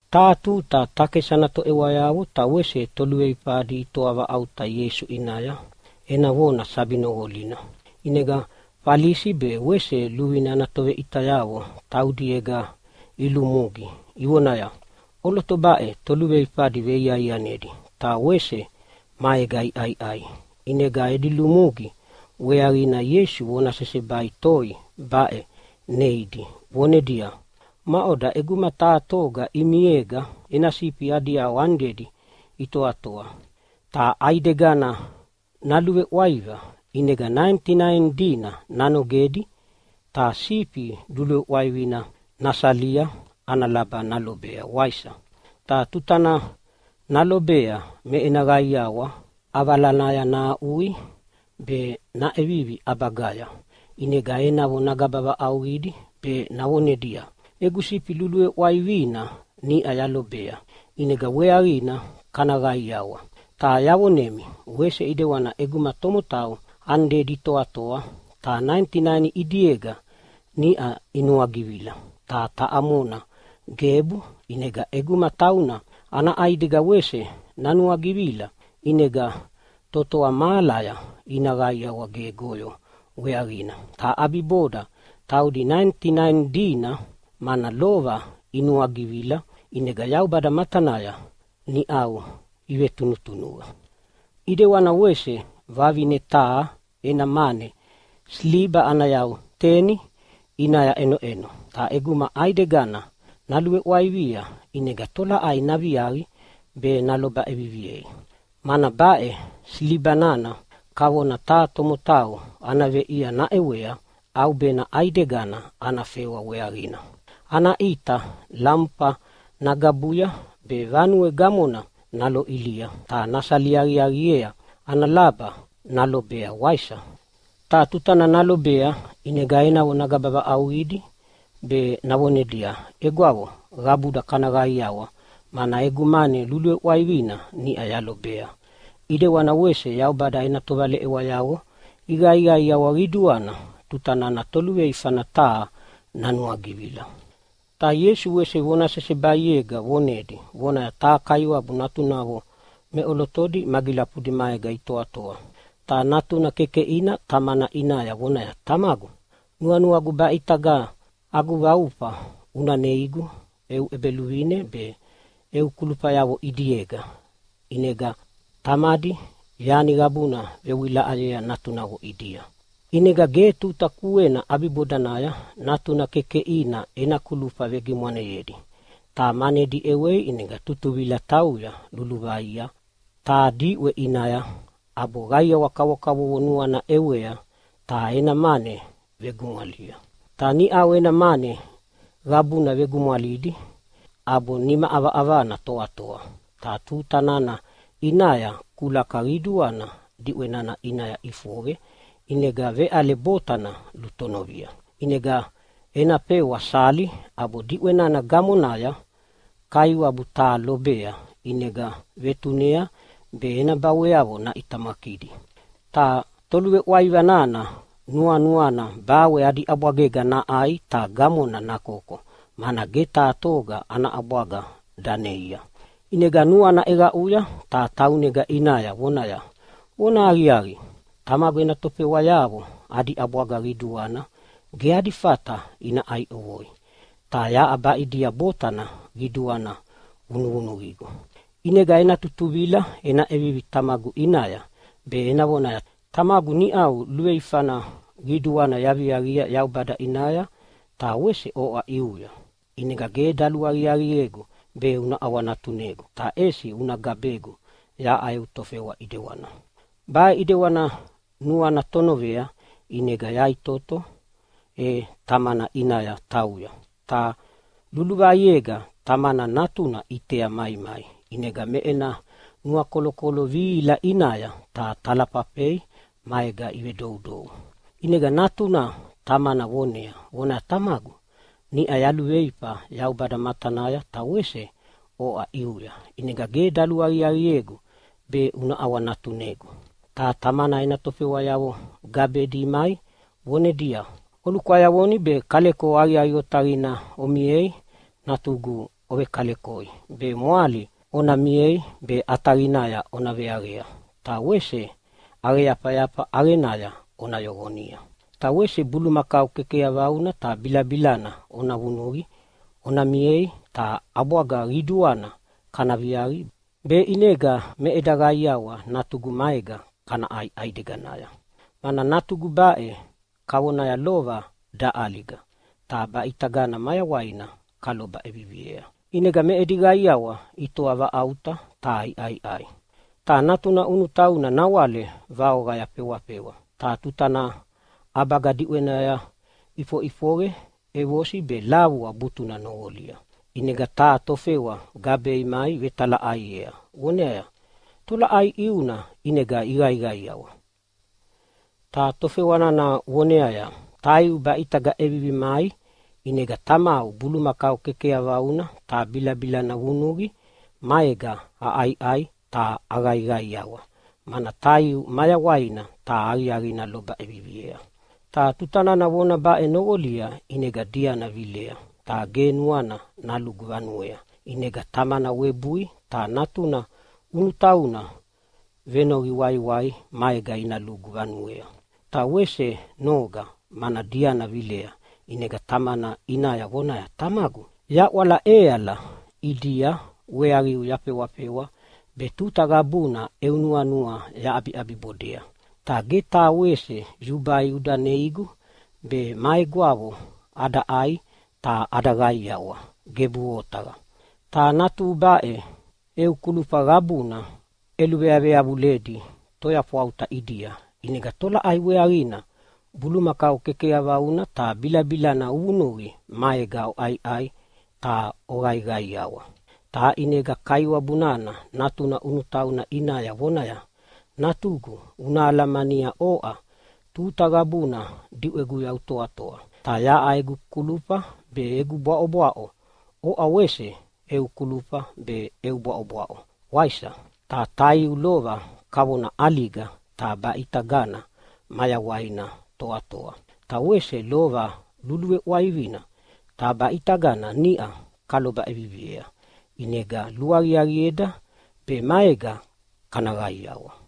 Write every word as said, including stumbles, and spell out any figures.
Tātu ta takesana to ewayawo ta wese tolue ipadi toava auta Yesu inaya. Ena wona sabino wolina. Inega palisi be wese luwina na tove itayawo taudiega ilumugi. Iwonaya. Olo to bae tolue ipadi veia ianedi. Ta wese maegai ai ai. Inega edilumugi. Wearina Yesu wona sese bai toi bae neidi. Wonedia. Maoda eguma tātoga imiega enasipi adia wandedi ito atoa. Ta aidegana naluwe waiva inega ninety-nine dina nanogedi ta sipi dulu waivina nasalia analaba nalobea waisa. Ta tutana nalobea me enagaiawa avalanaya na ui be na evivi abagaya. Inega enavo nagababa awidi be nawonedia. Egusipi lulue waivina ni ayalobea. Inega wearina kanagaiawa. Ta yawonemi wese idewana eguma tomotau ande dito atoa. Ta ninety-nine idiega ni a inuagivila. Ta taamona gebu inega eguma tauna ana aidega wese nanuagivila. Inega totoa malaya inagaiawa gegoyo wearina. Ta abiboda taudi ninety-nine dina mana lova inuagivila inega yau bada matanaya ni au iwe tunutunua. Ide wana wese vavine taa ena mane sliba anayau teni inaya eno eno. Ta eguma aidegana nalue waivia inega tola ai naviari be naloba eviviei. Mana bae sliba nana kawona taa tomotau anave ia na ewea au bena aidegana anafewa wearina. Ana ita lampa nagabuya be vanue gamona nalo ilia. Ta nasaliariariea analaba nalo bea waisa. Ta tutana nalo bea inegaena wo nagababa awidi be nawonedia. Eguawo gabuda kanagaiawa mana egumane lulue waivina ni ayalo bea. Ide wana wese yau bada ena tovale ewayawo iga iga iawa riduana tutana na tolue ifana taa nanuagivila. Ta Yesu wese wona sese baiega wonedi. Wona ta kaiwa bunatunavo me olotodi magilapudi maega ito atoa. Ta natuna keke ina tamana inaya wona ya tamagu. Nuanu agu baitaga agu vaupa una neigu eu ebeluine be eu kulupayawo idiega. Inega tamadi yani gabuna vewila alea natunawo idia. Inega getu takuena abibodanaya natuna keke ina ena kulupa vegi mwane yedi. Ta manedi ewe inega tutuvila tauya luluvaia. Ta diwe inaya abo gaya wakawakawo wonua na ewea ta ena mane vegumwalia. Ta ni au ena mane gabuna vegumwalidi abo nima ava avana toa toa. Ta tutanana inaya kula kariduana diwe nana inaya ifoge. Inega ve ale botana lutonovia. Inega ena pewa sali abo diwe nana gamonaya kayu abu taa lobea. Inega vetunea be ena baweavo na itamakidi. Ta tolue waiva nana nua nuana bawe adi abwagega na ai ta gamona na koko. Mana geta atoga ana abwaga daneia. Inega nuana ega uya ta taunega inaya wonaya. Wona ariari. Tamago ena tope wayavo adi abwaga riduana ge adi fata ina ai owoi. Ta ya aba idia botana riduana unu unu rigo. Inega ena tutuvila ena evivi tamagu inaya be ena wonaya. Tamagu ni au lue ifana riduana yaviaria yau bada inaya ta wese oa iuya. Inega ge dalu ariariego be una awanatunego. Ta esi una gabego ya ai utofewa idewana. Ba idewana nuana tonovea inega yai toto e tamana inaya tauya. Ta luluvaiega tamana natuna itea mai mai. Inega meena nua kolokolo vila inaya ta talapapei maega iwe dou dou. Inega natuna tamana wonea. Wona tamagu ni ayaluweipa yau bada matanaya ta wese oa iuya. Inega ge dalu ariariego be una awanatunego. Ta tamana ena tofewa yawo gabe di mai wone dia. Olu kwa yawoni be kaleko ari ari otarina omiei natugu ove kalekoi, be moali ona miei be atarinaya ona vearea. Ta wese areapayapa arenaya ona yogonia. Ta wese bulumakau kekea vauna ta bilabilana ona vunuri, ona miei ta abwaga riduana kana viari, be inega me edagaiawa natugu maega kana ai aideganaya. Mana natugu bae kawonaya lova da aliga, ta ba itagana maya waina kaloba eviviea. Inega me edigaiawa itoa va auta ta ai ai ai. Ta natuna unu tauna nawale vao gaya pewa pewa. Ta tutana abaga diwenaya ifo ifoge evosi be lavua butuna noolia. Inega ta tofewa gabe imai vetala aiea. Wonea, tola ai iuna inega igaigaiawa. Ta tofewana na wonea taiu ba itaga evivi mai, inega tamau bulumakau kekea vauna ta bilabila na wunugi, maega a ai ai ta agaigaiawa. Mana taiu maya waina ta ariari na loba eviviea. Ta tutana na wona ba enogolia inega dia na vilea. Ta genuana na luguvanuea. Inega tamana webui ta natuna unutauna venogi wai wai maega ina luguvanuea. Ta wese noga mana dia na vilea. Inega tamana inaya wonaya tamagu. Ya wala eala idia weariu yape wapewa betuta gabuna eunua nua ya abi abi bodea. Ta geta wese yubai uda neigu be mai guavo ada ai ta adagai yawa gebu otaga. Ta natu bae eu kulupa gabuna eluweavea buledi toya fuauta idia. Inega tola ai wearina bulumakau kekea vauna ta bilabila na unugi maega o ai ai ta oraigai yawa. Ta inega kaiwa bunana natuna unutauna inaya wonaya. Natugu una alamania oa tuta gabuna diwegu ya utoa toa. Ta ya aigu kulupa be egu boao boao. Oa wese eu kulupa be eu boao boao. Waisa ta tai ulova kawona aliga ta ba itagana maya waina toa toa. Ta wese lova luluwe waivina ta ba itagana nia kaloba eviviea. Inega luari arieda be maega kanagai yawa.